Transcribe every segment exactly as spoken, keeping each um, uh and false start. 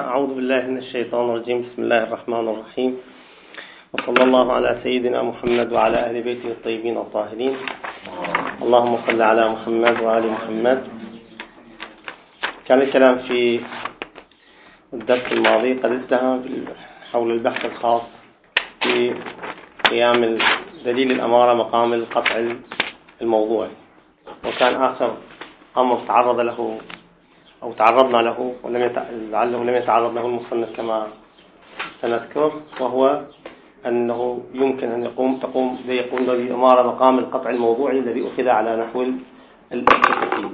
أعوذ بالله من الشيطان الرجيم. بسم الله الرحمن الرحيم، وصلى الله على سيدنا محمد وعلى أهل بيته الطيبين الطاهرين. اللهم صل على محمد وآل محمد. كان الكلام في الدرس الماضي قد انتهى حول البحث الخاص في قيام دليل الأمارة مقام القطع الموضوعي، وكان آخر أمر تعرض له أو تعرضنا له ولم يتع... لعله لم يتعرض له المصنف كما سنذكر، وهو أنه يمكن أن يقوم تقوم يقوم دليل الأمارة مقام القطع الموضوعي الذي أخذ على نحو التفصيل.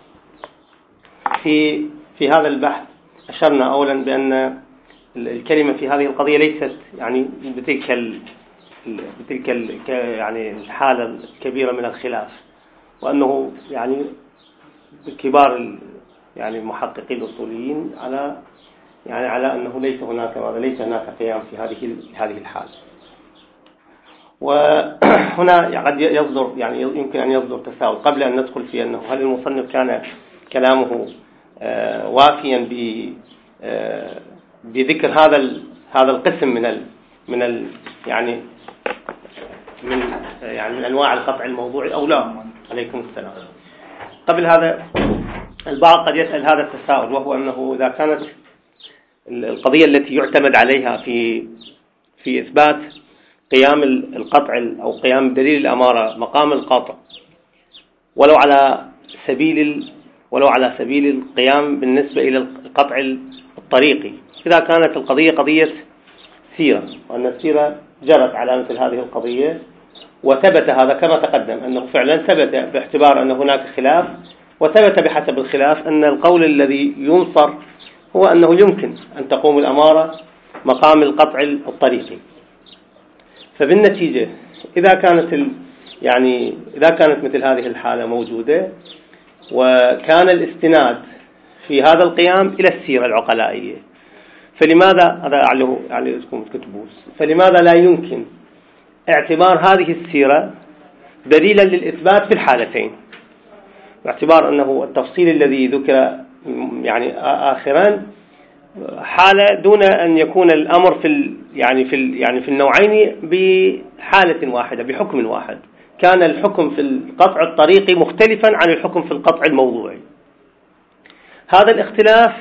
في في هذا البحث أشرنا أولا بأن الكلمة في هذه القضية ليست يعني بتلك ال... بتلك ال... يعني الحالة الكبيرة من الخلاف، وأنه يعني كبار يعني المحققين الأصوليين على يعني على أنه ليس هناك ليس هناك قيام في هذه هذه الحالة. وهنا قد يصدر يعني يمكن أن يصدر تساؤل قبل أن ندخل في أنه هل المصنف كان كلامه وافيا بذكر هذا هذا القسم من ال من ال يعني من يعني من أنواع القطع الموضوعي أو لا. عليكم السلام. قبل هذا البعض قد يسأل هذا التساؤل، وهو أنه إذا كانت القضية التي يعتمد عليها في في إثبات قيام القطع أو قيام دليل الأمارة مقام القطع ولو على سبيل ولو على سبيل القيام بالنسبة إلى القطع الطريقي، إذا كانت القضية قضية سيرة وأن السيرة جرت على مثل هذه القضية وثبت هذا كما تقدم أنه فعلا ثبت باعتبار أن هناك خلاف، وثبت بحسب الخلاف أن القول الذي ينصر هو أنه يمكن أن تقوم الأمارة مقام القطع الطريقي. فبالنتيجة إذا كانت ال يعني إذا كانت مثل هذه الحالة موجودة وكان الاستناد في هذا القيام إلى السيرة العقلائية، فلماذا هذا أعله يعني اسمه كتبوس فلماذا لا يمكن اعتبار هذه السيرة دليلا للإثبات في الحالتين، باعتبار أنه التفصيل الذي ذكر يعني آخرا حالة دون أن يكون الأمر في ال يعني في ال يعني في النوعين بحالة واحدة بحكم واحد. كان الحكم في القطع الطريقي مختلفا عن الحكم في القطع الموضوعي. هذا الاختلاف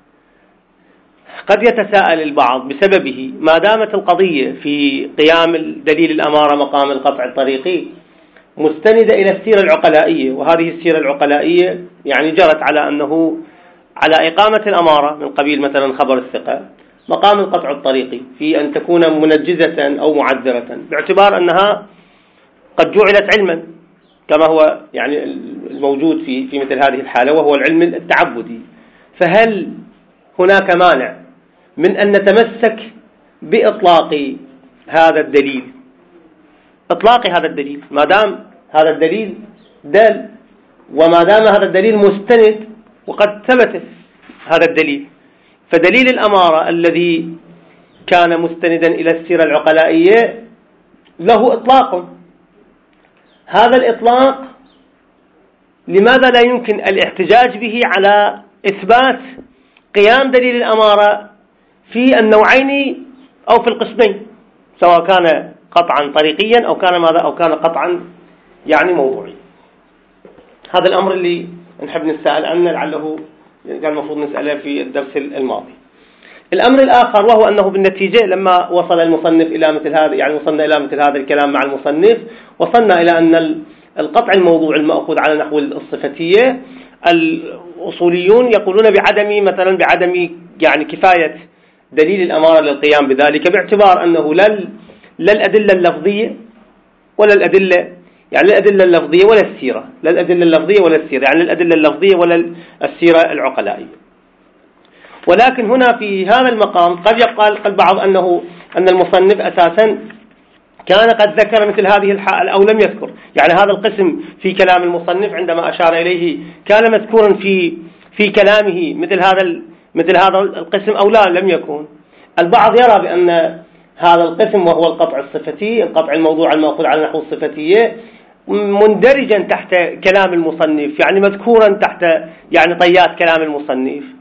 قد يتساءل البعض بسببه ما دامت القضية في قيام دليل الأمارة مقام القطع الطريقي مستندة إلى السيرة العقلائية، وهذه السيرة العقلائية يعني جرت على أنه على إقامة الأمارة من قبيل مثلا خبر الثقة مقام القطع الطريقي في أن تكون منجزة أو معذرة، باعتبار أنها قد جعلت علما كما هو يعني الموجود في في مثل هذه الحالة، وهو العلم التعبدي. فهل هناك مانع من أن نتمسك بإطلاق هذا الدليل إطلاق هذا الدليل ما دام هذا الدليل دال، وما دام هذا الدليل مستند وقد ثبت هذا الدليل؟ فدليل الأمارة الذي كان مستندا إلى السيرة العقلائية له إطلاق. هذا الإطلاق لماذا لا يمكن الاحتجاج به على إثبات قيام دليل الأمارة في النوعين أو في القسمين، سواء كان قطعا طريقيا أو كان ماذا أو كان قطعا يعني موضوعي؟ هذا الأمر اللي نحب نسأل عنه، لعله كان المفروض نسأله في الدرس الماضي. الأمر الآخر وهو أنه بالنتيجة لما وصل المصنف إلى مثل هذا يعني وصلنا إلى مثل هذا الكلام مع المصنف، وصلنا إلى أن القطع الموضوع المأخوذ على نحو الصفتية الأصوليون يقولون بعدم مثلا بعدم يعني كفاية دليل الأمارة للقيام بذلك، باعتبار أنه لا لا الأدلة اللفظية ولا الأدلة يعني الأدلة اللفظية ولا السيرة لا الأدلة اللفظية ولا السيرة يعني الأدلة اللفظية ولا السيرة العقلائية. ولكن هنا في هذا المقام قد يقال البعض أنه أن المصنف أساسا كان قد ذكر مثل هذه الحالة أو لم يذكر، يعني هذا القسم في كلام المصنف عندما أشار إليه كان مذكورا في في كلامه مثل هذا مثل هذا القسم أو لا لم يكن. البعض يرى بأن هذا القسم وهو القطع الصفتي القطع الموضوع المأخوذ على نحو الصفتية مندرجا تحت كلام المصنف، يعني مذكورا تحت يعني طيات كلام المصنف،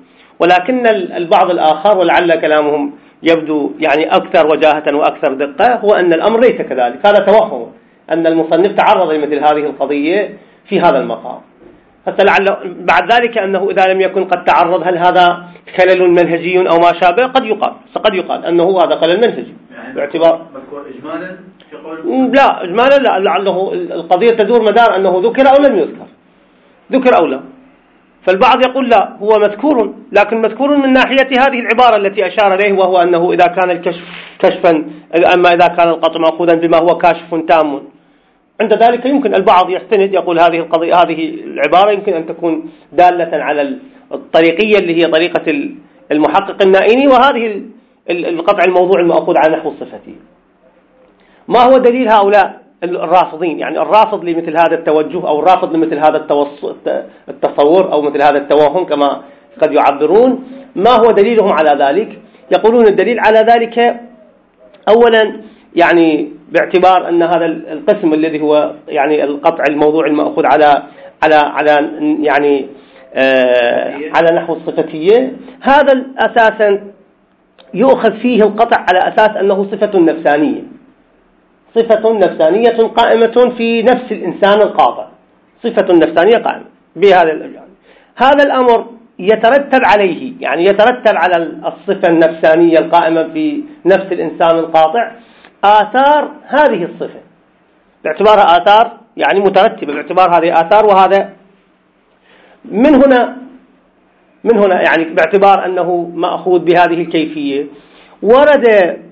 ولكن البعض الآخر ولعل كلامهم يبدو يعني أكثر وجاهة وأكثر دقة هو أن الأمر ليس كذلك. هذا توهم أن المصنف تعرض لمثل هذه القضية في هذا المقام. حتى لعل بعد ذلك أنه إذا لم يكن قد تعرض هل هذا خلل منهجي أو ما شابه، قد يقال قد يقال أنه هذا خلل منهجي يعني باعتبار مذكور إجمالا في قول لا إجمالا لا، لعله القضية تدور مدار أنه ذكر أو لم يذكر، ذكر أو لا. فالبعض يقول لا هو مذكور، لكن مذكور من ناحية هذه العبارة التي أشار إليه، وهو أنه إذا كان الكشف كشفا، أما إذا كان القطع مأخوذا بما هو كاشف تام، عند ذلك يمكن البعض يستند يقول هذه القضية هذه العبارة يمكن أن تكون دالة على الطريقية اللي هي طريقة المحقق النائيني، وهذه القطع الموضوع المأخوذ على نحو الصفتي. ما هو دليل هؤلاء الرافضين؟ يعني الرافض لمثل هذا التوجه أو الرافض لمثل هذا التصور أو مثل هذا التوهم كما قد يعبرون، ما هو دليلهم على ذلك؟ يقولون الدليل على ذلك أولا يعني باعتبار أن هذا القسم الذي هو يعني القطع الموضوع المأخوذ على على على يعني آه على نحو الصفتية، هذا أساسا يؤخذ فيه القطع على أساس أنه صفة نفسانية، صفة نفسانية قائمة في نفس الإنسان القاطع، صفة نفسانية قائمة بهذا الأجل. هذا الأمر يترتب عليه، يعني يترتب على الصفة النفسانية القائمة في نفس الإنسان القاطع آثار هذه الصفة، باعتبارها آثار يعني مترتبة، باعتبار هذه آثار. وهذا من هنا من هنا يعني باعتبار أنه مأخوذ بهذه الكيفية، ورد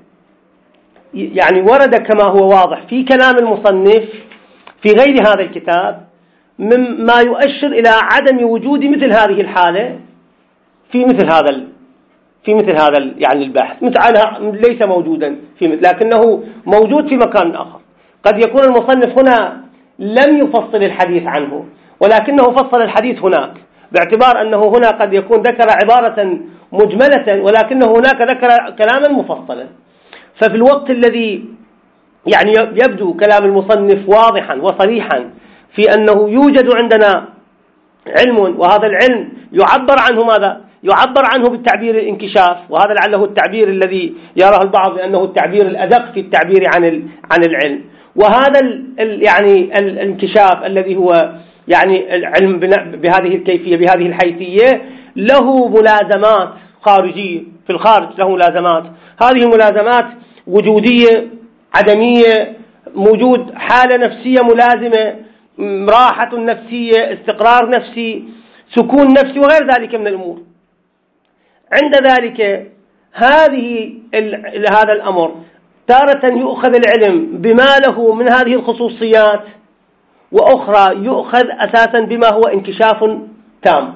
يعني ورد كما هو واضح في كلام المصنف في غير هذا الكتاب مما يؤشر إلى عدم وجود مثل هذه الحالة في مثل هذا في مثل هذا يعني البحث، مثلها ليس موجودا في مثل، لكنه موجود في مكان آخر. قد يكون المصنف هنا لم يفصل الحديث عنه، ولكنه فصل الحديث هناك، باعتبار أنه هنا قد يكون ذكر عبارة مجملة ولكنه هناك ذكر كلاما مفصلا. ففي الوقت الذي يعني يبدو كلام المصنف واضحا وصريحا في أنه يوجد عندنا علم، وهذا العلم يعبر عنه ماذا؟ يعبر عنه بالتعبير الانكشاف، وهذا لعله التعبير الذي يراه البعض بأنه التعبير الأدق في التعبير عن عن العلم. وهذا ال يعني الانكشاف الذي هو يعني العلم بهذه الكيفية بهذه الحيثية له ملازمات خارجية، في الخارج له ملازمات، هذه ملازمات وجودية عدمية، موجود حالة نفسية ملازمة، راحة نفسية، استقرار نفسي، سكون نفسي وغير ذلك من الأمور. عند ذلك هذه هذا الأمر تارة يؤخذ العلم بما له من هذه الخصوصيات، وأخرى يؤخذ أساسا بما هو انكشاف تام،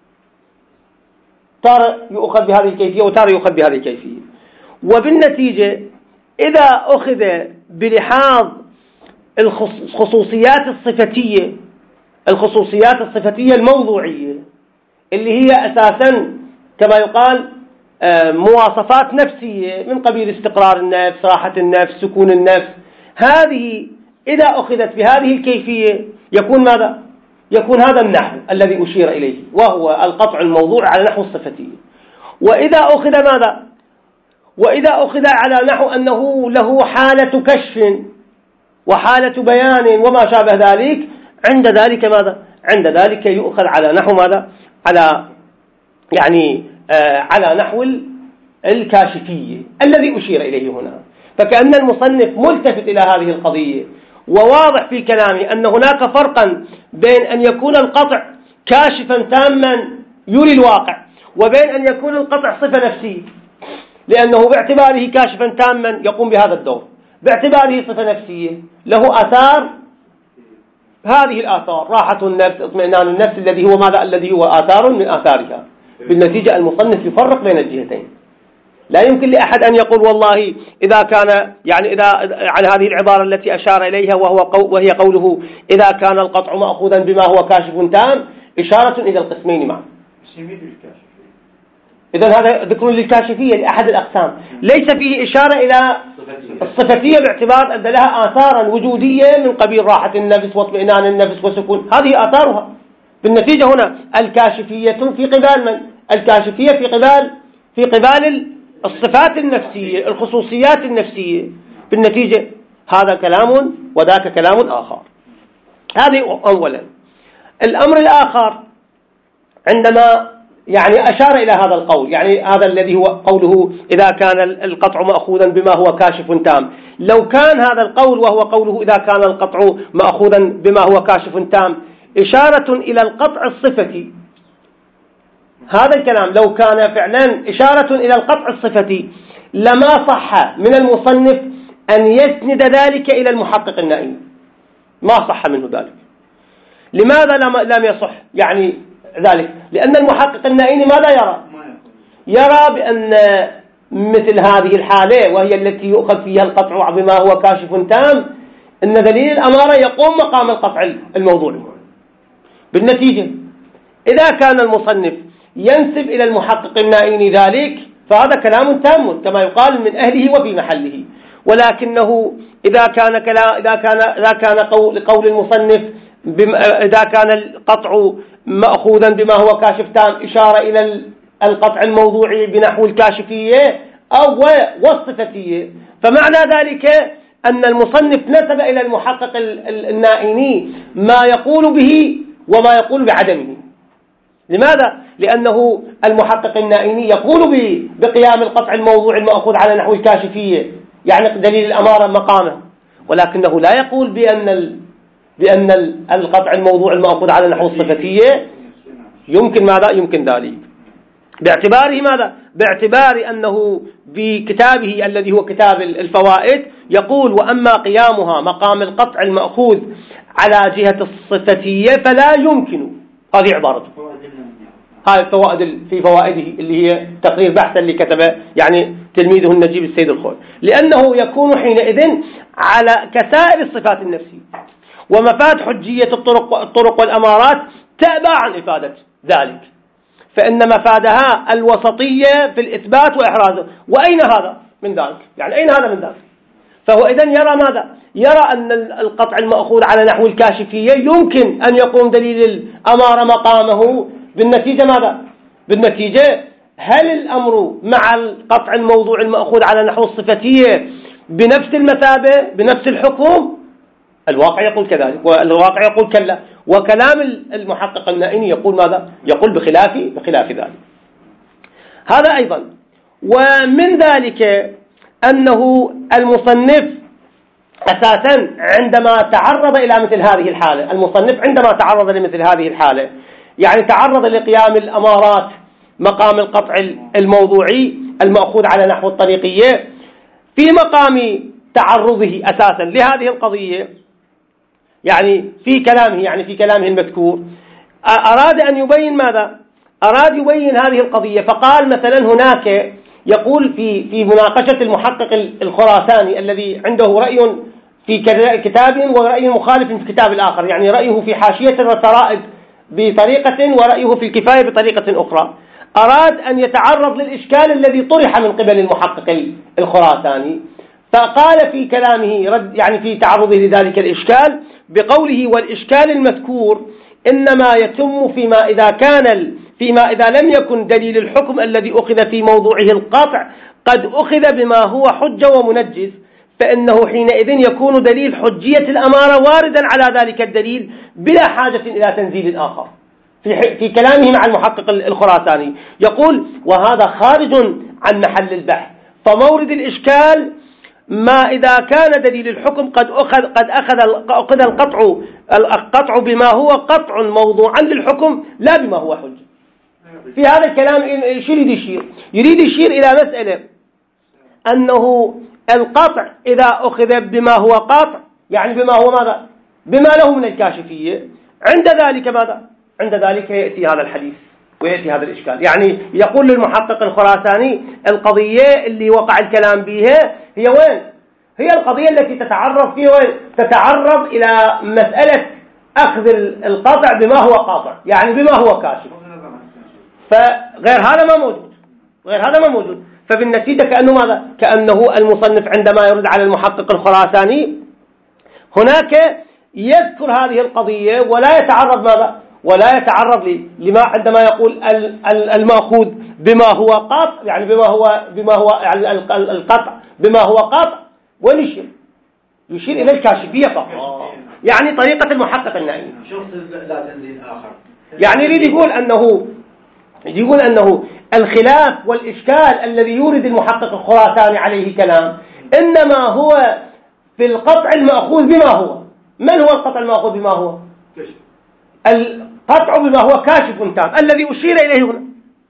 تارة يؤخذ بهذه الكيفية وتارة يؤخذ بهذه الكيفية. وبالنتيجة إذا أخذ بلحاظ الخصوصيات الصفتية الخصوصيات الصفتية الموضوعية اللي هي أساسا كما يقال مواصفات نفسية من قبيل استقرار النفس، راحة النفس، سكون النفس، هذه إذا أخذت بهذه الكيفية يكون ماذا؟ يكون هذا النحو الذي أشير إليه، وهو القطع الموضوع على نحو الصفتية. وإذا أخذ ماذا؟ وإذا أخذ على نحو أنه له حالة كشف وحالة بيان وما شابه ذلك، عند ذلك ماذا؟ عند ذلك يؤخذ على نحو ماذا؟ على يعني آه على نحو الكاشفية الذي أشير إليه هنا. فكأن المصنف ملتفت إلى هذه القضية، وواضح في كلامه أن هناك فرقا بين أن يكون القطع كاشفا تاما يري الواقع، وبين أن يكون القطع صفة نفسية، لأنه باعتباره كاشفا تاما يقوم بهذا الدور، باعتباره صفة نفسية له آثار، هذه الآثار راحة النفس، اطمئنان النفس الذي هو ماذا؟ الذي هو آثار من آثارها. بالنتيجة المصنف يفرق بين الجهتين. لا يمكن لأحد أن يقول والله إذا كان يعني إذا على هذه العبارة التي أشار إليها وهو قو وهي قوله إذا كان القطع مأخوذا بما هو كاشف تام، إشارة إلى القسمين معا. إذن هذا ذكر للكاشفية لأحد الأقسام، ليس فيه إشارة إلى الصفتية باعتبار أن لها آثارا وجودية من قبيل راحة النفس واطمئنان النفس وسكون، هذه آثارها. بالنتيجة هنا الكاشفية في قبال من؟ الكاشفية في قبال في قبال الصفات النفسية، الخصوصيات النفسية. بالنتيجة هذا كلام وذاك كلام آخر. هذه أولا. الأمر الآخر عندما يعني أشار إلى هذا القول، يعني هذا الذي هو قوله إذا كان القطع مأخوذا بما هو كاشف تام. لو كان هذا القول وهو قوله إذا كان القطع مأخوذا بما هو كاشف تام إشارة إلى القطع الصفتي، هذا الكلام لو كان فعلا إشارة إلى القطع الصفتي لما صح من المصنف أن يسند ذلك إلى المحقق النائي، ما صح منه ذلك. لماذا لم يصح يعني ذلك؟ لأن المحقق النائي ماذا يرى؟ يرى بأن مثل هذه الحالة وهي التي يؤخذ فيها القطع بما هو كاشف تام أن دليل الأمارة يقوم مقام القطع الموضوعي. بالنتيجة إذا كان المصنف ينسب إلى المحقق النائي ذلك فهذا كلام تام كما يقال من أهله وفي محله. ولكنه إذا كان كلام إذا كان إذا كان قول, قول المصنف إذا كان القطع مأخوذا بما هو كاشف تام إشارة إلى القطع الموضوعي بنحو الكاشفية أو والصفتية، فمعنى ذلك أن المصنف نسب إلى المحقق النائي ما يقول به وما يقول بعدمه. لماذا؟ لأنه المحقق النائي يقول بقيام القطع الموضوعي المأخوذ على نحو الكاشفية يعني دليل الأمارة مقامه، ولكنه لا يقول بأن ال... بأن القطع الموضوع المأخوذ على نحو الصفتية يمكن ماذا؟ يمكن ذلك باعتباره ماذا؟ باعتبار أنه بكتابه الذي هو كتاب الفوائد يقول وأما قيامها مقام القطع المأخوذ على جهة الصفتية فلا يمكن. هذه عبارته، هاي الفوائد في فوائده اللي هي تقرير بحث اللي كتبه يعني تلميذه النجيب السيد الخوي، لأنه يكون حينئذ على كسائر الصفات النفسية ومفاد حجية الطرق الطرق والأمارات تأبى عن إفادة ذلك، فإن مفادها الوسطية في الإثبات وإحرازه. وأين هذا من ذلك؟ يعني أين هذا من ذلك؟ فهو إذن يرى ماذا؟ يرى أن القطع المأخوذ على نحو الكاشفية يمكن أن يقوم دليل الأمارة مقامه. بالنتيجة ماذا؟ بالنتيجة هل الأمر مع القطع الموضوع المأخوذ على نحو الصفتية بنفس المثابة بنفس الحكم؟ الواقع يقول كذلك والواقع يقول كلا، وكلام المحقق النائي يقول ماذا؟ يقول بخلاف بخلاف ذلك. هذا أيضا. ومن ذلك أنه المصنف أساسا عندما تعرض إلى مثل هذه الحالة المصنف عندما تعرض لمثل هذه الحالة يعني تعرض لقيام الأمارات مقام القطع الموضوعي المأخوذ على نحو الطريقية في مقام تعرضه أساسا لهذه القضية، يعني في كلامه يعني في كلامه المذكور أراد أن يبين ماذا؟ أراد يبين هذه القضية، فقال مثلا هناك يقول في في مناقشة المحقق الخراساني الذي عنده رأي في كتاب ورأي مخالف في كتاب الآخر، يعني رأيه في حاشية وسرائد بطريقة ورأيه في الكفاية بطريقة أخرى. أراد أن يتعرض للإشكال الذي طرح من قبل المحقق الخراساني، فقال في كلامه رد يعني في تعرضه لذلك الإشكال بقوله والإشكال المذكور إنما يتم فيما إذا كان فيما إذا لم يكن دليل الحكم الذي أخذ في موضوعه القطع قد أخذ بما هو حجة ومنجز، فإنه حينئذ يكون دليل حجية الأمارة واردا على ذلك الدليل بلا حاجة إلى تنزيل آخر. في, في كلامه مع المحقق الخراساني يقول وهذا خارج عن محل البحث، فمورد الإشكال ما إذا كان دليل الحكم قد أخذ قد أخذ أخذ القطع القطع بما هو قطع موضوعا للحكم لا بما هو حجة. في هذا الكلام شو يريد يشير؟ يريد يشير إلى مسألة أنه القطع إذا أخذ بما هو قطع يعني بما هو ماذا؟ بما له من الكاشفية، عند ذلك ماذا؟ عند ذلك يأتي هذا الحديث ويأتي هذا الإشكال. يعني يقول للمحقق الخراساني القضية اللي وقع الكلام بها هي وين؟ هي القضية التي تتعرض فيها وين؟ تتعرض إلى مسألة أخذ القطع بما هو قاطع يعني بما هو كاشف، فغير هذا ما موجود، غير هذا ما موجود. فبالنتيجة كأنه ماذا؟ كأنه المصنف عندما يرد على المحقق الخراساني هناك يذكر هذه القضية ولا يتعرض ماذا؟ ولا يتعرض لما عندما يقول المأخوذ بما هو قطع، يعني بما هو بما هو يعني القطع بما هو قطع، ويشير يشير إلى الكاشفية فقط، يعني طريقة المحقق النائي. يعني يريد يقول أنه يقول أنه الخلاف والإشكال الذي يورد المحقق الخراساني عليه كلام إنما هو في القطع المأخوذ بما هو. من هو القطع المأخوذ بما هو؟ القطع بما هو كاشف تام الذي أشير إليه هنا،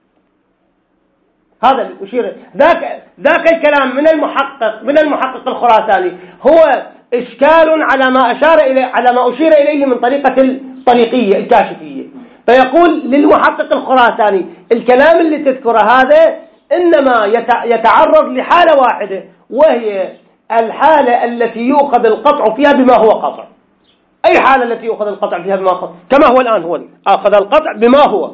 هذا اللي أشير ذاك ذاك الكلام من المحقق من المحقق الخراساني هو إشكال على ما أشار إليه على ما أشير إليه من طريقة الطريقية الكاشفية. فيقول للمحقق الخراساني الكلام اللي تذكره هذا إنما يتعرض لحالة واحدة، وهي الحالة التي يؤخذ القطع فيها بما هو قطع. أي حالة التي يؤخذ القطع فيها بما هو قطع؟ كما هو الآن، هو أخذ القطع بما هو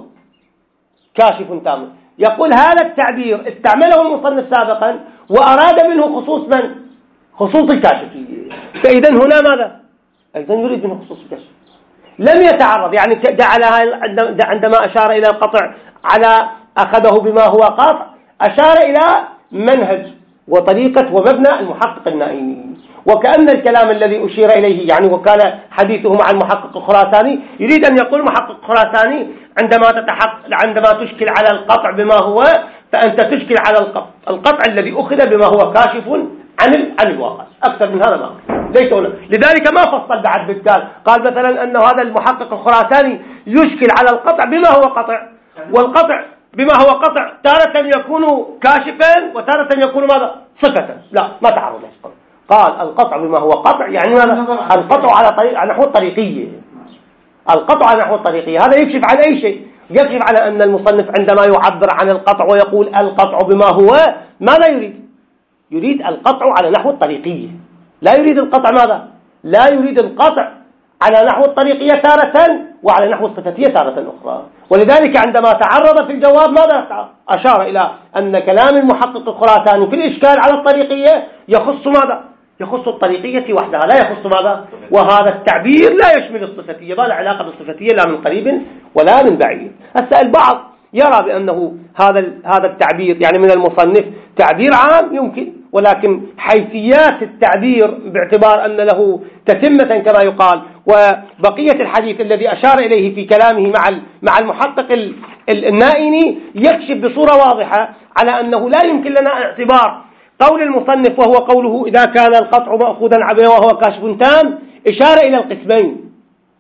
كاشف تام. يقول هذا التعبير استعمله المصنف سابقا وأراد منه خصوص من؟ خصوص الكاشفية. فإذا هنا ماذا؟ أيضا يريد منه خصوص الكاشف، لم يتعرض، يعني جعلها عندما أشار إلى القطع على أخذه بما هو قطع أشار إلى منهج وطريقة ومبنى المحقق النائمي، وكأن الكلام الذي أشير إليه يعني وكان حديثه مع المحقق الخراساني يريد أن يقول المحقق الخراساني عندما تتحقق عندما تشكل على القطع بما هو فأنت تشكل على القطع القطع الذي أخذ بما هو كاشف عن عن الواقع. أكثر من هذا ما ليس هنا. لذلك ما فصل بعد بالتالي، قال مثلا أن هذا المحقق الخراساني يشكل على القطع بما هو قطع، والقطع بما هو قطع تارة يكون كاشفا وتارة يكون ماذا؟ صفة. لا، ما تعرض. قال القطع بما هو قطع يعني ماذا؟ القطع على طريق على نحو الطريقية. القطع على نحو الطريقية هذا يكشف عن أي شيء، يكشف على أن المصنف عندما يعبر عن القطع ويقول القطع بما هو ماذا يريد؟ يريد القطع على نحو الطريقية، لا يريد القطع ماذا؟ لا يريد القطع على نحو الطريقية تارة وعلى نحو الصفتية تارة أخرى. ولذلك عندما تعرض في الجواب ماذا أشار إلى أن كلام المحقق الخراساني في الإشكال على الطريقية يخص ماذا؟ يخص الطريقية وحدها، لا يخص ماذا؟ وهذا التعبير لا يشمل الصفتية، ما له علاقة بالصفتية لا من قريب ولا من بعيد. هسه البعض يرى بأنه هذا هذا التعبير يعني من المصنف تعبير عام يمكن، ولكن حيثيات التعبير باعتبار أن له تتمة كما يقال، وبقية الحديث الذي أشار إليه في كلامه مع مع المحقق النائني يكشف بصورة واضحة على أنه لا يمكن لنا اعتبار قول المصنف وهو قوله إذا كان القطع مأخوذا عبيه وهو كاشف تام إشارة إلى القسمين،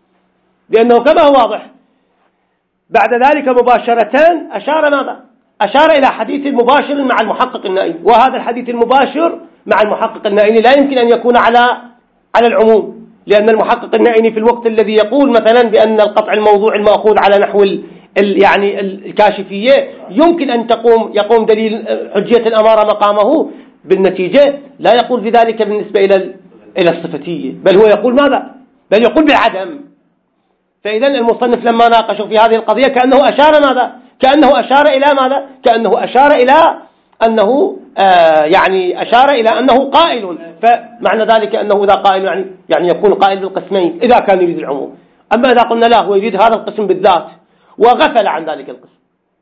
لأنه كما هو واضح بعد ذلك مباشرة أشار ماذا؟ أشار إلى حديث مباشر مع المحقق النائني، وهذا الحديث المباشر مع المحقق النائني لا يمكن أن يكون على على العموم، لأن المحقق النائني في الوقت الذي يقول مثلا بأن القطع الموضوع المأخوذ على نحو ال يعني الكاشفية يمكن أن تقوم يقوم دليل حجية الأمارة مقامه، بالنتيجة لا يقول بذلك بالنسبة إلى إلى الصفتية، بل هو يقول ماذا؟ بل يقول بالعدم. فإذا المصنف لما ناقش في هذه القضية كأنه أشار ماذا؟ كأنه أشار إلى ماذا؟ كأنه أشار إلى أنه آه يعني أشار إلى أنه قائل، فمعنى ذلك أنه إذا قائل يعني يعني يكون قائل بالقسمين إذا كان يريد العموم. أما إذا قلنا لا هو يريد هذا القسم بالذات وغفل عن ذلك القسم،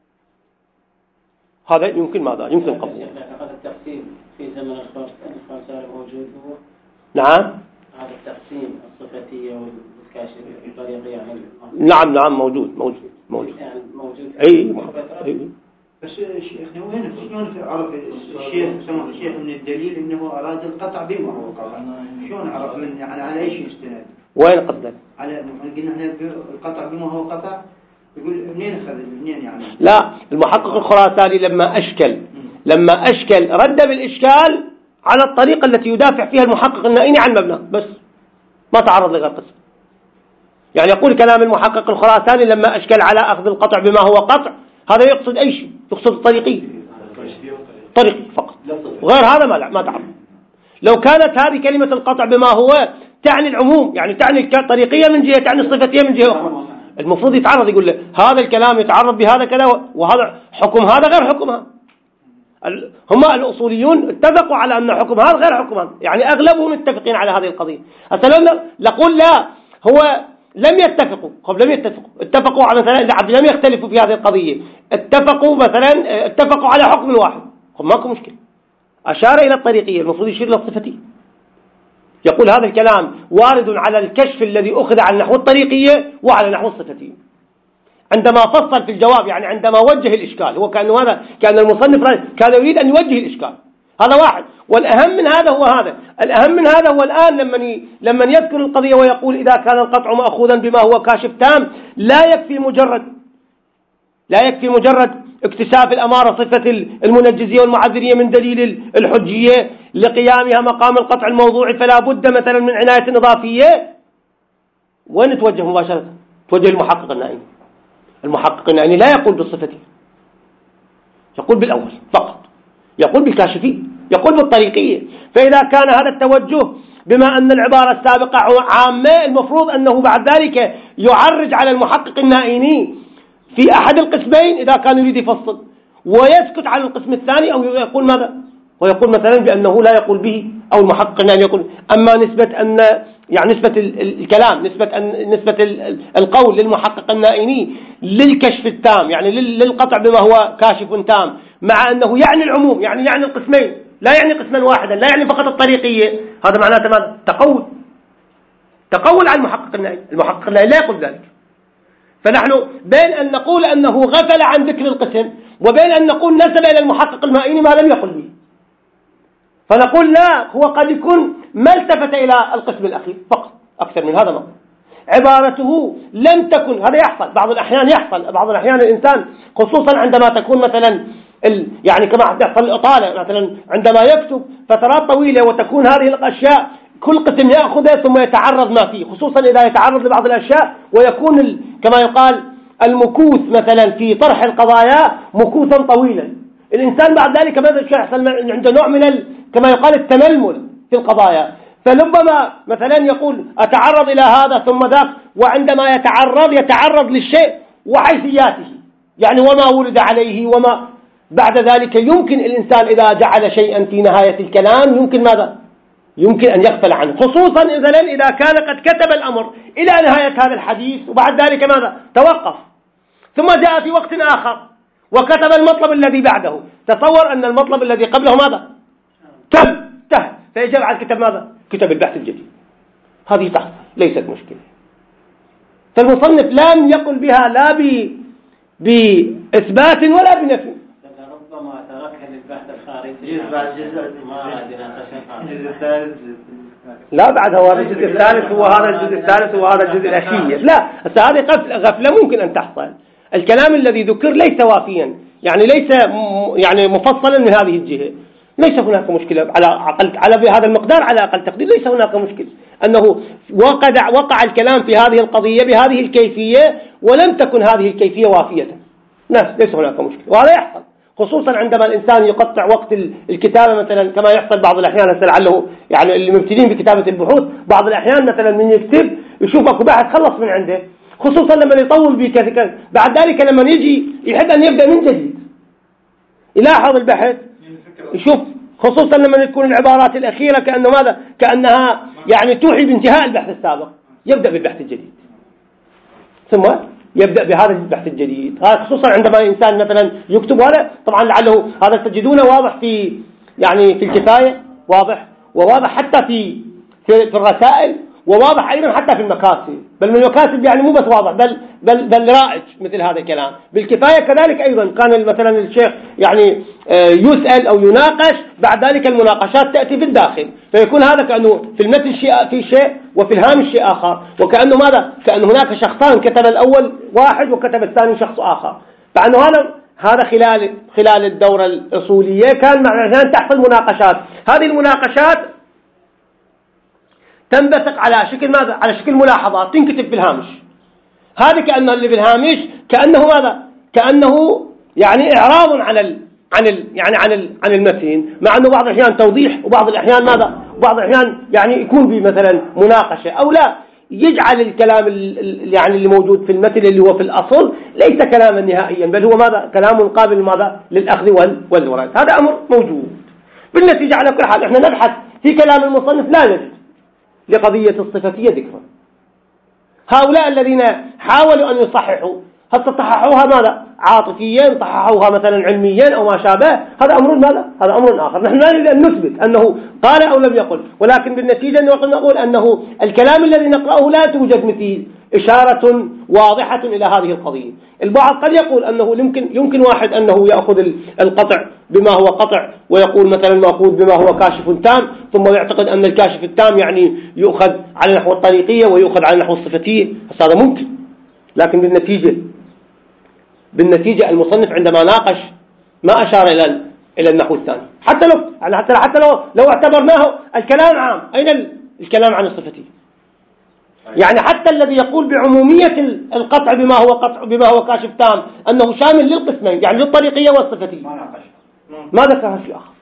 هذا يمكن ماذا؟ يمكن قبول. هذا التقسيم في زمن الخمسة موجود هو؟ نعم. هذا التقسيم الصفتية والكاشفية الطريقية يعني. نعم نعم موجود موجود موجود. يعني موجود. أي أي. بس شيخنا وين شلون عرف الشيخ سمع الشيخ من الدليل إنه أراد القطع بما هو قطع؟ شلون عرف من يعني على أي شيء استند؟ وين قدر؟ على قلنا احنا القطع بما هو قطع، يقول منين أخذ منين يعني؟ لا، المحقق الخراساني لما أشكل لما أشكل رد بالإشكال على الطريقة التي يدافع فيها المحقق النائني عن مبنى، بس ما تعرض لغير قسم. يعني يقول كلام المحقق الخراساني لما أشكل على أخذ القطع بما هو قطع، هذا يقصد أي شيء، يقصد الطريقي طريقي فقط، غير هذا ما ما تعرض. لو كانت هذه كلمة القطع بما هو تعني العموم، يعني تعني الطريقية من جهة، تعني الصفتية من جهة أخرى، المفروض يتعرض يقول له هذا الكلام يتعرض بهذا كذا، وهذا حكم هذا غير حكمها. هما الأصوليون اتفقوا على أن حكم هذا غير حكم هذا، يعني أغلبهم متفقين على هذه القضية. هسه لو نقول لا هو لم يتفقوا قبل لم يتفقوا اتفقوا على مثلا لم يختلفوا في هذه القضية، اتفقوا مثلا اتفقوا على حكم واحد، ماكو مشكلة. أشار إلى الطريقية، المفروض يشير إلى الصفتية، يقول هذا الكلام وارد على الكشف الذي أخذ على نحو الطريقية وعلى نحو الصفتية. عندما فصل في الجواب، يعني عندما وجه الإشكال، هو كأنه هذا كان المصنف كان يريد أن يوجه الإشكال، هذا واحد. والأهم من هذا هو هذا الأهم من هذا هو الآن لما لما يذكر القضية ويقول إذا كان القطع مأخوذا بما هو كاشف تام، لا يكفي مجرد لا يكفي مجرد اكتساب الأمارة صفة المنجزية والمعذرية من دليل الحجية لقيامها مقام القطع الموضوعي، فلا بد مثلا من عناية إضافية. وين توجه مباشرة؟ توجه المحقق النائي. المحقق النائي لا يقول بالصفتين، يقول بالأول فقط، يقول بالكاشفين، يقول بالطريقية. فإذا كان هذا التوجه بما أن العبارة السابقة عامة، المفروض أنه بعد ذلك يعرج على المحقق النائيني في أحد القسمين إذا كان يريد يفصل، ويسكت عن القسم الثاني، أو يقول ماذا؟ ويقول مثلا بأنه لا يقول به، أو المحقق النائي يقول أما نسبة أن يعني نسبة الكلام نسبة أن نسبة القول للمحقق النائيني للكشف التام، يعني للقطع بما هو كاشف تام، مع أنه يعني العموم، يعني يعني القسمين، لا يعني قسما واحدا، لا يعني فقط الطريقية. هذا معناته ماذا؟ تقول تقول على المحقق النائي. المحقق النائي لا يقول ذلك. فنحن بين أن نقول أنه غفل عن ذكر القسم، وبين أن نقول نسب إلى المحقق النائي ما لم يقل به. فنقول لا، هو قد يكون ما التفت إلى القسم الأخير فقط، أكثر من هذا ما عبارته لم تكن. هذا يحصل بعض الأحيان، يحصل بعض الأحيان الإنسان خصوصا عندما تكون مثلا ال يعني كما يحصل الإطالة مثلا، عندما يكتب فترات طويلة وتكون هذه الأشياء كل قسم يأخذها ثم يتعرض ما فيه، خصوصا إذا يتعرض لبعض الأشياء ويكون ال كما يقال المكوث مثلا في طرح القضايا مكوثا طويلا. الإنسان بعد ذلك ماذا يحصل؟ عنده نوع من ال كما يقال التململ في القضايا، فلربما مثلا يقول أتعرض إلى هذا ثم ذاك، وعندما يتعرض يتعرض للشيء وحيثياته، يعني وما ورد عليه وما بعد ذلك. يمكن الإنسان إذا جعل شيئا في نهاية الكلام يمكن ماذا؟ يمكن أن يغفل عنه، خصوصا إذا إذا كان قد كتب الأمر إلى نهاية هذا الحديث وبعد ذلك ماذا؟ توقف، ثم جاء في وقت آخر وكتب المطلب الذي بعده. تصور أن المطلب الذي قبله ماذا؟ تم تم فيجب على الكتاب ماذا؟ كتاب البحث الجديد. هذه تحصل، ليست مشكلة. فالمصنف لم يقل بها لا بإثبات ولا بنفي. ربما تركها للبحث الخارجي ما لا بعد هو الجزء الثالث هو هذا الجزء الثالث هو هذا الجزء الأخير. لا، هذه غفلة ممكن أن تحصل. الكلام الذي ذكر ليس وافيا، يعني ليس يعني مفصلا من هذه الجهة. ليس هناك مشكلة على أقل على بهذا المقدار، على أقل تقدير ليس هناك مشكلة أنه وقع وقع الكلام في هذه القضية بهذه الكيفية ولم تكن هذه الكيفية وافية. لا، ليس هناك مشكلة، وهذا يحصل خصوصا عندما الإنسان يقطع وقت الكتابة مثلا، كما يحصل بعض الأحيان. لعله يعني اللي مبتدئين بكتابة البحوث بعض الأحيان مثلا من يكتب يشوف أكو باحث خلص من عنده، خصوصا لما يطول بكذا، بعد ذلك لما يجي يحب أن يبدأ من جديد يلاحظ البحث، يشوف خصوصا لما يكون العبارات الأخيرة كأنه ماذا؟ كأنها يعني توحي بانتهاء البحث السابق، يبدأ بالبحث الجديد ثم يبدأ بهذا البحث الجديد. هذا خصوصا عندما الإنسان مثلا يكتب، هذا طبعا لعله هذا تجدونه واضح في يعني في الكفاية، واضح وواضح حتى في في, في الرسائل، وواضح أيضا حتى في المكاسب، بل من المكاسب يعني مو بس واضح بل بل بل رائج مثل هذا الكلام. بالكفاية كذلك أيضا كان مثلا الشيخ يعني يسأل أو يناقش، بعد ذلك المناقشات تأتي في الداخل، فيكون هذا كأنه في المتن شيء في شيء وفي الهامش شيء آخر، وكأنه ماذا؟ كأن هناك شخصان، كتب الأول واحد وكتب الثاني شخص آخر. فأنه هذا هذا خلال خلال الدورة الأصولية كان عشان تحصل مناقشات. هذه المناقشات تنبثق على شكل ماذا؟ على شكل ملاحظات تنكتب بالهامش. هذه كأنه اللي بالهامش كأنه ماذا؟ كأنه يعني إعراض عن ال عن ال يعني عن ال عن المتن، مع أنه بعض الأحيان توضيح وبعض الأحيان ماذا؟ وبعض الأحيان يعني يكون به مثلا مناقشة أو لا، يجعل الكلام يعني اللي موجود في المتن اللي هو في الأصل ليس كلاما نهائيا، بل هو ماذا؟ كلام قابل ماذا؟ للأخذ والورد. هذا أمر موجود. بالنتيجة على كل حال إحنا نبحث في كلام المصنف لا نجد لقضية الصفتية ذكرا. هؤلاء الذين حاولوا أن يصححوا هل صححوها ماذا؟ عاطفيا، صححوها مثلا علميا أو ما شابه، هذا أمر ماذا؟ هذا أمر آخر. نحن لا نريد أن نثبت أنه قال أو لم يقل، ولكن بالنتيجة نقول أنه الكلام الذي نقرأه لا توجد مثل إشارة واضحة إلى هذه القضية. البعض قد يقول أنه يمكن يمكن واحد أنه يأخذ القطع بما هو قطع ويقول مثلا مأخوذ بما هو كاشف تام، ثم يعتقد أن الكاشف التام يعني يؤخذ على نحو الطريقية ويؤخذ على نحو الصفتية. هذا ممكن، لكن بالنتيجة بالنتيجة المصنف عندما ناقش ما أشار إلى إلى النحو الثاني، حتى لو حتى حتى لو لو اعتبرناه الكلام عام. أين الكلام عن الصفتية؟ يعني حتى الذي يقول بعمومية القطع بما هو قطع بما هو كاشف تام أنه شامل للقسمين، يعني للطريقية والصفتية، ما ذكرها في آخر،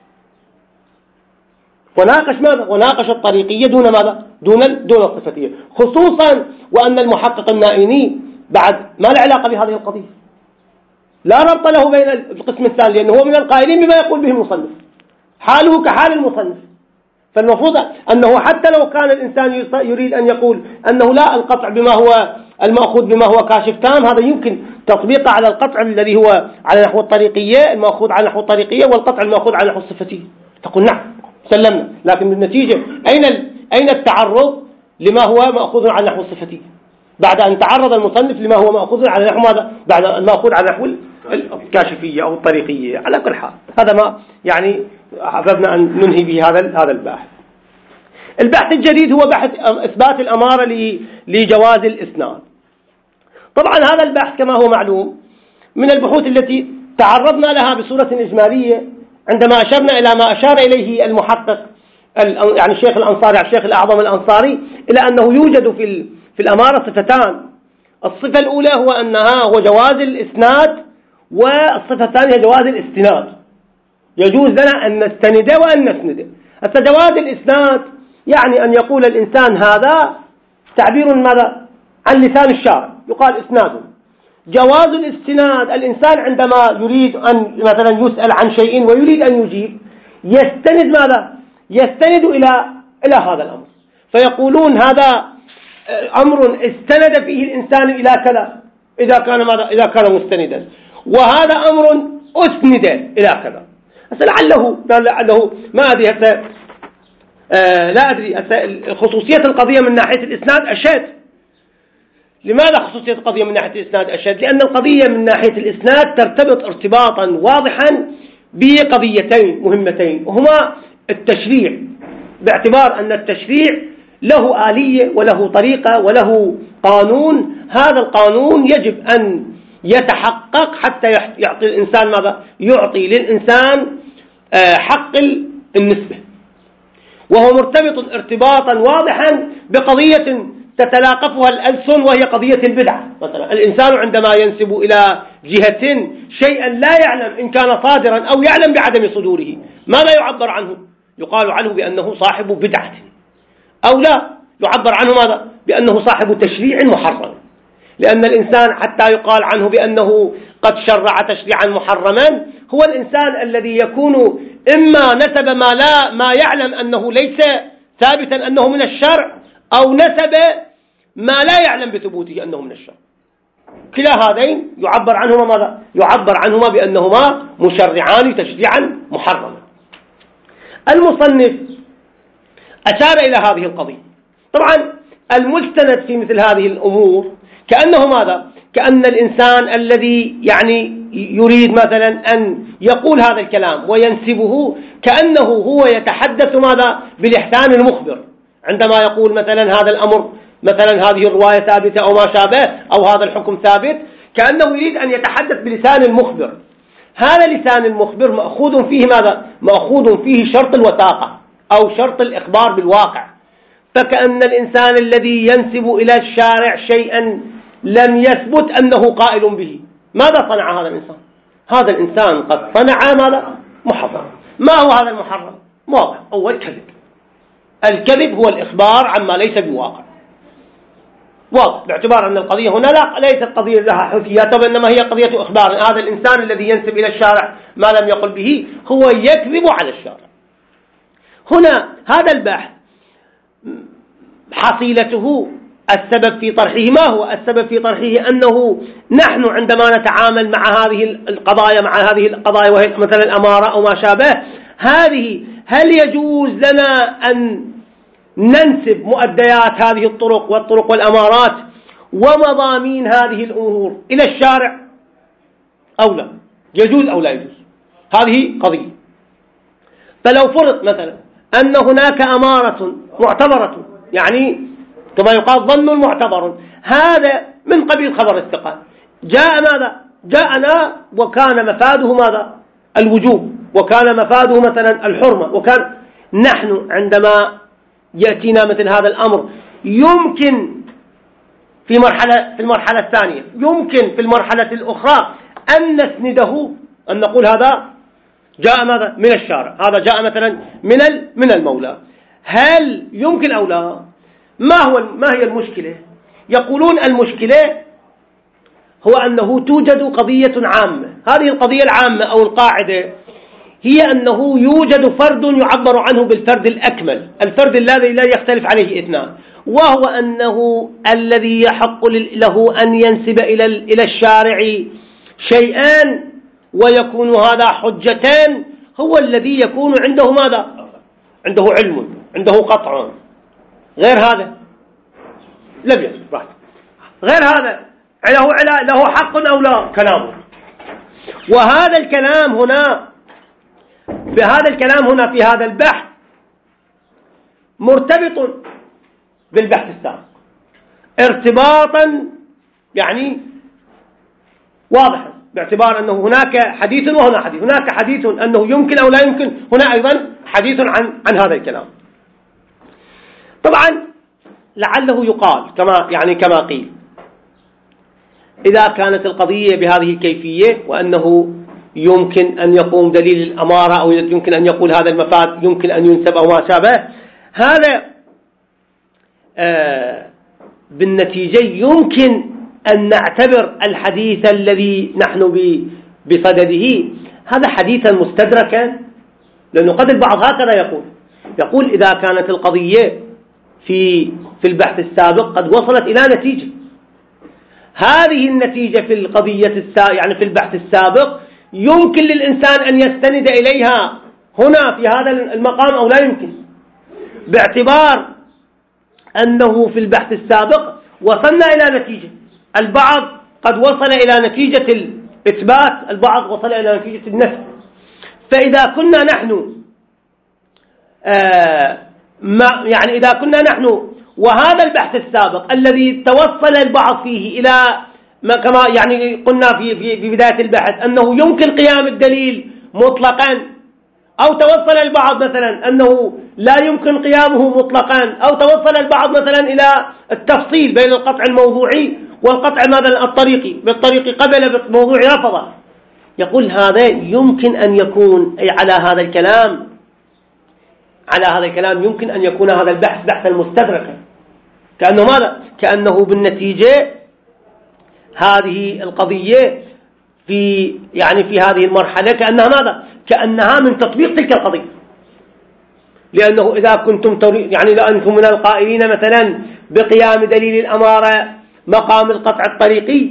وناقش ماذا؟ وناقش الطريقية دون ماذا؟ دون دون الصفتية، خصوصا وأن المحقق النائيني بعد ما له علاقة بهذه القضية، لا ربط له بين القسم الثاني، لأنه هو من القائلين بما يقول به المصنف، حاله كحال المصنف. فالمفروض أنه حتى لو كان الإنسان يريد أن يقول أنه لا القطع بما هو المأخوذ بما هو كاشف تام، هذا يمكن تطبيقه على القطع الذي هو على نحو الطريقية المأخوذ على نحو الطريقية والقطع المأخوذ على نحو الصفتية. تقول نعم سلمنا، لكن بالنتيجة أين أين التعرض لما هو مأخوذ على نحو الصفتية بعد أن تعرض المصنف لما هو مأخوذ على نحو ماذا؟ بعد المأخوذ على نحو الكاشفية أو الطريقية. على كل حال هذا ما يعني أحببنا أن ننهي به هذا هذا البحث. البحث الجديد هو بحث إثبات الأمارة لجواز الإسناد. طبعا هذا البحث كما هو معلوم من البحوث التي تعرضنا لها بصورة إجمالية عندما أشرنا إلى ما أشار إليه المحقق يعني الشيخ الأنصاري الشيخ الأعظم الأنصاري، إلى أنه يوجد في في الأمارة صفتان. الصفة الأولى هو أنها هو جواز الإسناد، والصفة الثانية جواز الاستناد. يجوز لنا أن نستند وأن نسند. حتى جواز الإسناد يعني أن يقول الإنسان هذا تعبير ماذا؟ عن لسان الشارع يقال إسناده. جواز الاستناد الإنسان عندما يريد أن مثلا يسأل عن شيء ويريد أن يجيب يستند ماذا؟ يستند إلى إلى هذا الأمر، فيقولون هذا أمر استند فيه الإنسان إلى كذا إذا كان ماذا؟ إذا كان مستندا، وهذا أمر أسند إلى كذا. لعله لعله ما أدري حتى آه لا أدري خصوصية القضية من ناحية الإسناد أشد. لماذا خصوصية القضية من ناحية الإسناد أشد؟ لأن القضية من ناحية الإسناد ترتبط ارتباطا واضحا بقضيتين مهمتين، وهما التشريع، باعتبار أن التشريع له آلية وله طريقة وله قانون. هذا القانون يجب أن يتحقق حتى يعطي الإنسان ماذا؟ يعطي للإنسان حق النسبة، وهو مرتبط ارتباطا واضحا بقضية تتلاقفها الألسن، وهي قضية البدعة. مثلا الإنسان عندما ينسب إلى جهة شيئا لا يعلم إن كان صادرا أو يعلم بعدم صدوره، ماذا يعبر عنه؟ يقال عنه بأنه صاحب بدعة، أو لا يعبر عنه ماذا؟ بأنه صاحب تشريع محرم. لأن الإنسان حتى يقال عنه بأنه قد شرع تشريعا محرما هو الإنسان الذي يكون إما نسب ما لا ما يعلم أنه ليس ثابتا أنه من الشرع، أو نسب ما لا يعلم بثبوته أنه من الشرع. كلا هذين يعبر عنهما ماذا؟ يعبر عنهما بأنهما مشرعان تشريعا محرما. المصنف أشار إلى هذه القضية. طبعا المستند في مثل هذه الأمور كأنه ماذا؟ كأن الإنسان الذي يعني يريد مثلا أن يقول هذا الكلام وينسبه كأنه هو يتحدث ماذا؟ بالإحسان المخبر، عندما يقول مثلا هذا الأمر مثلا هذه الرواية ثابتة أو ما شابه أو هذا الحكم ثابت، كأنه يريد أن يتحدث بلسان المخبر. هذا لسان المخبر مأخوذ فيه ماذا؟ مأخوذ فيه شرط الوثاقة أو شرط الإخبار بالواقع. فكأن الإنسان الذي ينسب إلى الشارع شيئا لم يثبت أنه قائل به، ماذا صنع هذا الإنسان؟ هذا الإنسان قد صنع ماذا؟ محرم. ما هو هذا المحرم؟ واضح، أول كذب. الكذب هو الإخبار عما ليس بواقع، واضح، باعتبار أن القضية هنا لا ليست قضية لها حثيات، وإنما هي قضية إخبار. هذا الإنسان الذي ينسب إلى الشارع ما لم يقل به هو يكذب على الشارع. هنا هذا البحث حصيلته السبب في طرحه ما هو؟ السبب في طرحه أنه نحن عندما نتعامل مع هذه القضايا مع هذه القضايا وهي مثلا الأمارة أو ما شابه هذه، هل يجوز لنا أن ننسب مؤديات هذه الطرق والطرق والأمارات ومضامين هذه الأمور إلى الشارع أو لا؟ يجوز أو لا يجوز؟ هذه قضية. فلو فرض مثلا أن هناك أمارة معتبرة، يعني كما يقال ظن معتبر، هذا من قبيل خبر الثقات، جاء ماذا؟ جاءنا وكان مفاده ماذا؟ الوجوب، وكان مفاده مثلا الحرمة، وكان نحن عندما يأتينا مثل هذا الأمر يمكن في مرحلة في المرحلة الثانية، يمكن في المرحلة الأخرى أن نسنده، أن نقول هذا جاء ماذا؟ من الشارع، هذا جاء مثلا من من المولى. هل يمكن أو لا؟ ما هو ما هي المشكلة؟ يقولون المشكلة هو أنه توجد قضية عامة، هذه القضية العامة أو القاعدة هي أنه يوجد فرد يعبر عنه بالفرد الأكمل، الفرد الذي لا يختلف عليه اثنان، وهو أنه الذي يحق له أن ينسب إلى إلى الشارع شيئان ويكون هذا حجتان، هو الذي يكون عنده ماذا؟ عنده علم، عنده قطع. غير هذا لم يثبت، غير هذا له له حق أو لا كلامه. وهذا الكلام هنا بهذا الكلام هنا في هذا البحث مرتبط بالبحث السابق ارتباطا يعني واضحا، باعتبار أنه هناك حديث وهنا حديث، هناك حديث أنه يمكن أو لا يمكن، هنا أيضا حديث عن عن هذا الكلام. طبعا لعله يقال كما يعني كما قيل، إذا كانت القضية بهذه الكيفية وأنه يمكن أن يقوم دليل الأمارة أو يمكن أن يقول هذا المفاد يمكن أن ينسب أو ما شابه، هذا آه بالنتيجة يمكن أن نعتبر الحديث الذي نحن بصدده هذا حديثا مستدركا، لأنه قد البعض هكذا يقول يقول إذا كانت القضية في في البحث السابق قد وصلت إلى نتيجة، هذه النتيجة في القضية السابق يعني في البحث السابق يمكن للإنسان أن يستند إليها هنا في هذا المقام أو لا يمكن، باعتبار أنه في البحث السابق وصلنا إلى نتيجة، البعض قد وصل إلى نتيجة الإثبات، البعض وصل إلى نتيجة النفي. فإذا كنا نحن آه ما يعني إذا كنا نحن وهذا البحث السابق الذي توصل البعض فيه إلى ما كما يعني قلنا في في في بداية البحث أنه يمكن قيام الدليل مطلقا، أو توصل البعض مثلا أنه لا يمكن قيامه مطلقا، أو توصل البعض مثلا إلى التفصيل بين القطع الموضوعي والقطع ماذا الطريقي، بالطريق قبل بالموضوع رفض، يقول هذا يمكن أن يكون أي على هذا الكلام على هذا الكلام يمكن أن يكون هذا البحث بحثا مستدركا، كأنه ماذا؟ كأنه بالنتيجة هذه القضية في يعني في هذه المرحلة كأنها ماذا؟ كأنها من تطبيق تلك القضية، لأنه إذا كنتم يعني لا أنتم من القائلين مثلا بقيام دليل الأمارة مقام القطع الطريقي،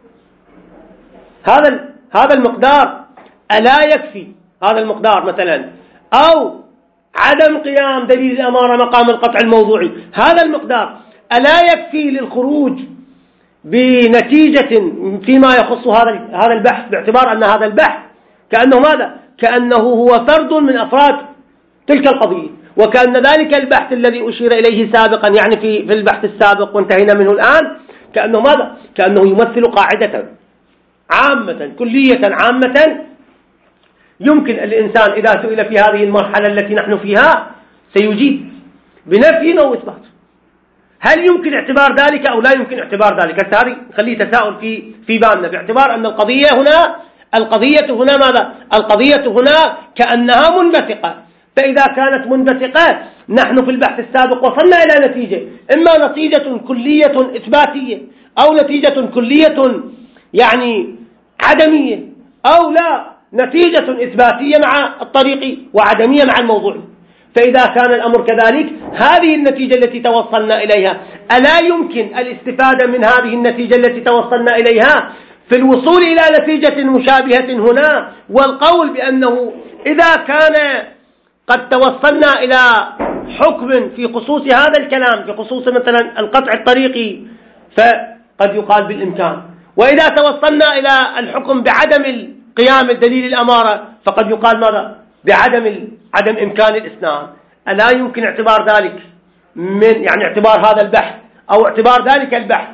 هذا هذا المقدار ألا يكفي هذا المقدار مثلا، أو عدم قيام دليل الأمارة مقام القطع الموضوعي هذا المقدار ألا يكفي للخروج بنتيجة فيما يخص هذا هذا البحث، باعتبار أن هذا البحث كأنه ماذا؟ كأنه هو فرد من أفراد تلك القضية، وكأن ذلك البحث الذي أشير إليه سابقا يعني في في البحث السابق وانتهينا منه الآن كأنه ماذا؟ كأنه يمثل قاعدة عامة كلية عامة يمكن الإنسان إذا سئل في هذه المرحلة التي نحن فيها سيجيب بنفي أو إثبات. هل يمكن اعتبار ذلك أو لا يمكن اعتبار ذلك؟ هذه خليه تساؤل في في بالنا، باعتبار أن القضية هنا القضية هنا ماذا؟ القضية هنا كأنها منبثقة، فإذا كانت منبثقة نحن في البحث السابق وصلنا إلى نتيجة، إما نتيجة كلية إثباتية أو نتيجة كلية يعني عدمية، أو لا نتيجة إثباتية مع الطريق وعدمية مع الموضوع. فإذا كان الأمر كذلك هذه النتيجة التي توصلنا إليها ألا يمكن الاستفادة من هذه النتيجة التي توصلنا إليها في الوصول إلى نتيجة مشابهة هنا، والقول بأنه إذا كان قد توصلنا إلى حكم في خصوص هذا الكلام، في خصوص مثلا القطع الطريقي، فقد يقال بالإمكان، وإذا توصلنا إلى الحكم بعدم قيام الدليل الأمارة فقد يقال ماذا؟ بعدم عدم إمكان الإسناد. ألا يمكن اعتبار ذلك من يعني اعتبار هذا البحث أو اعتبار ذلك البحث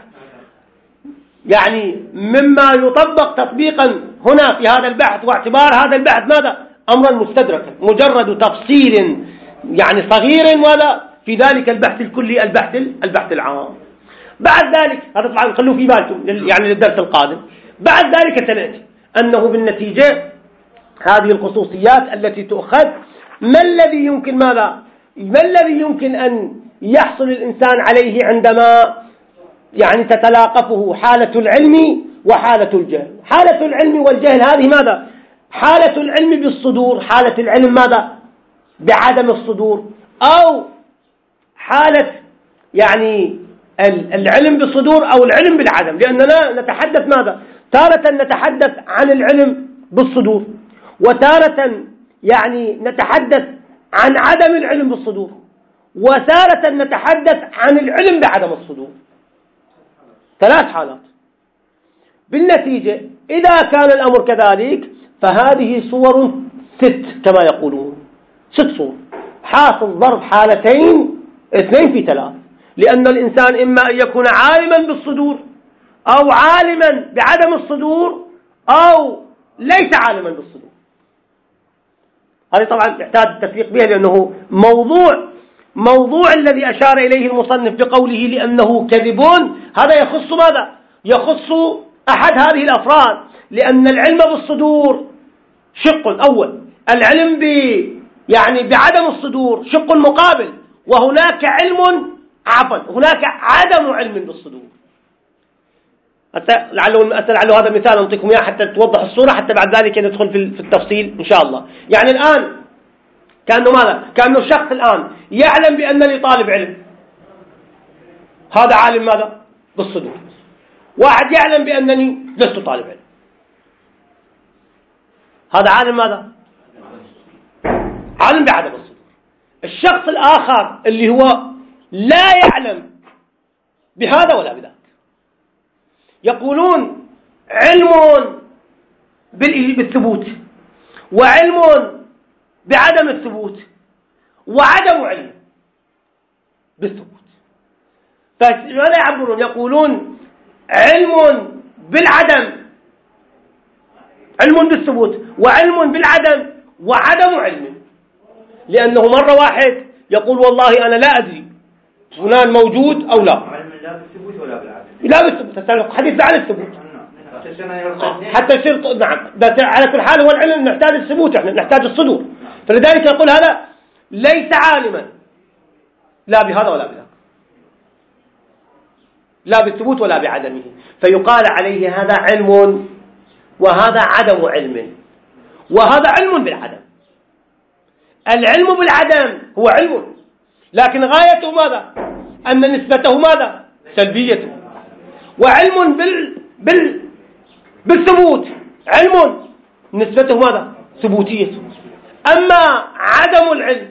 يعني مما يطبق تطبيقا هنا في هذا البحث، واعتبار هذا البحث ماذا؟ أمرا مستدركا، مجرد تفصيل يعني صغير ولا في ذلك البحث الكلي، البحث البحث العام. بعد ذلك هذا طبعا خلوه في بالكم يعني للدرس القادم. بعد ذلك سنأتي أنه بالنتيجة هذه الخصوصيات التي تؤخذ، ما الذي يمكن ماذا؟ ما الذي يمكن أن يحصل الإنسان عليه عندما يعني تتلاقفه حالة العلم وحالة الجهل؟ حالة العلم والجهل هذه ماذا؟ حالة العلم بالصدور، حالة العلم ماذا؟ بعدم الصدور، أو حالة يعني العلم بالصدور أو العلم بالعدم، لأننا نتحدث ماذا؟ تارة نتحدث عن العلم بالصدور، وتارة يعني نتحدث عن عدم العلم بالصدور، وتارة نتحدث عن العلم بعدم الصدور. ثلاث حالات. بالنتيجة إذا كان الأمر كذلك فهذه صور ست كما يقولون، ست صور، حاصل ضرب حالتين اثنين في ثلاث، لأن الإنسان إما أن يكون عالما بالصدور أو عالما بعدم الصدور أو ليس عالما بالصدور. هذه طبعا يحتاج التفريق بها، لأنه موضوع موضوع الذي أشار إليه المصنف بقوله لأنه كذبون، هذا يخص ماذا؟ يخص أحد هذه الأفراد، لأن العلم بالصدور شق أول، العلم ب يعني بعدم الصدور شق مقابل، وهناك علم عفوا هناك عدم علم بالصدور. حتى لعله لعله هذا مثال أنطيكم إياه حتى توضح الصورة، حتى بعد ذلك ندخل في التفصيل إن شاء الله. يعني الآن كأنه ماذا؟ كأنه الشخص الآن يعلم بأنني طالب علم، هذا عالم ماذا؟ بالصدور. واحد يعلم بأنني لست طالب علم، هذا عالم ماذا؟ عالم بعدم الصدور. الشخص الآخر اللي هو لا يعلم بهذا ولا بذاك، يقولون علم بالثبوت وعلم بعدم الثبوت وعدم علم بالثبوت. فماذا يعبرون؟ يقولون علم بالعدم، علم بالثبوت، وعلم بالعدم وعدم علم. لأنه مرة واحد يقول والله أنا لا أدري فلان موجود أو لا، لا بالثبوت ولا بالعدم، لا بالثبوت، حديث عن الثبوت حتى يصير نعم. على كل حال هو العلم نحتاج الثبوت، احنا نحتاج الصدور، فلذلك يقول هذا ليس عالما لا بهذا ولا بهذا، لا بالثبوت ولا بعدمه، فيقال عليه هذا علم وهذا عدم علم، وهذا علم بالعدم. العلم بالعدم هو علم، لكن غايته ماذا؟ أن نسبته ماذا؟ سلبيته. وعلم بال بال بالثبوت علم نسبته ماذا؟ ثبوتيته. أما عدم العلم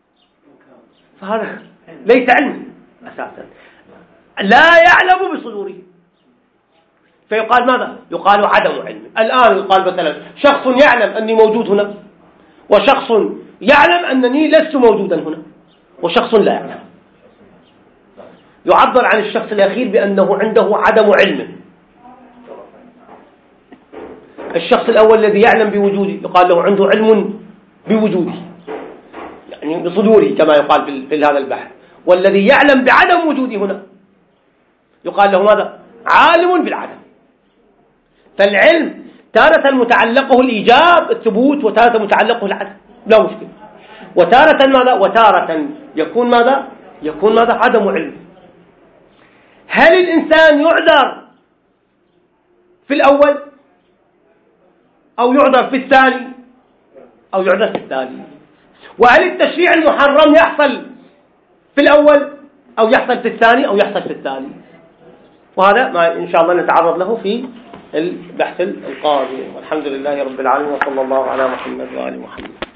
فهذا ليس علم أساسا، لا يعلم بصدوره، فيقال ماذا؟ يقال عدم علم. الآن يقال مثلا شخص يعلم أني موجود هنا، وشخص يعلم أنني لست موجودا هنا، وشخص لا يعلم. يعبر عن الشخص الأخير بأنه عنده عدم علم. الشخص الأول الذي يعلم بوجودي يقال له عنده علم بوجودي، يعني بصدوره كما يقال في هذا البحث. والذي يعلم بعدم وجودي هنا يقال له ماذا؟ عالم بالعدم. فالعلم تارة متعلقه الإيجاب الثبوت، وتارة متعلقه العدم لا مشكلة، وتارة ماذا؟ وتارة يكون ماذا؟ يكون ماذا؟ عدم علم. هل الإنسان يعذر في الأول أو يعذر في الثاني أو يعذر في الثاني؟ وهل التشريع المحرم يحصل في الأول أو يحصل في الثاني أو يحصل في الثالث. وهذا ما إن شاء الله نتعرض له في البحث القادم. والحمد لله رب العالمين، وصلى الله على محمد وآل محمد.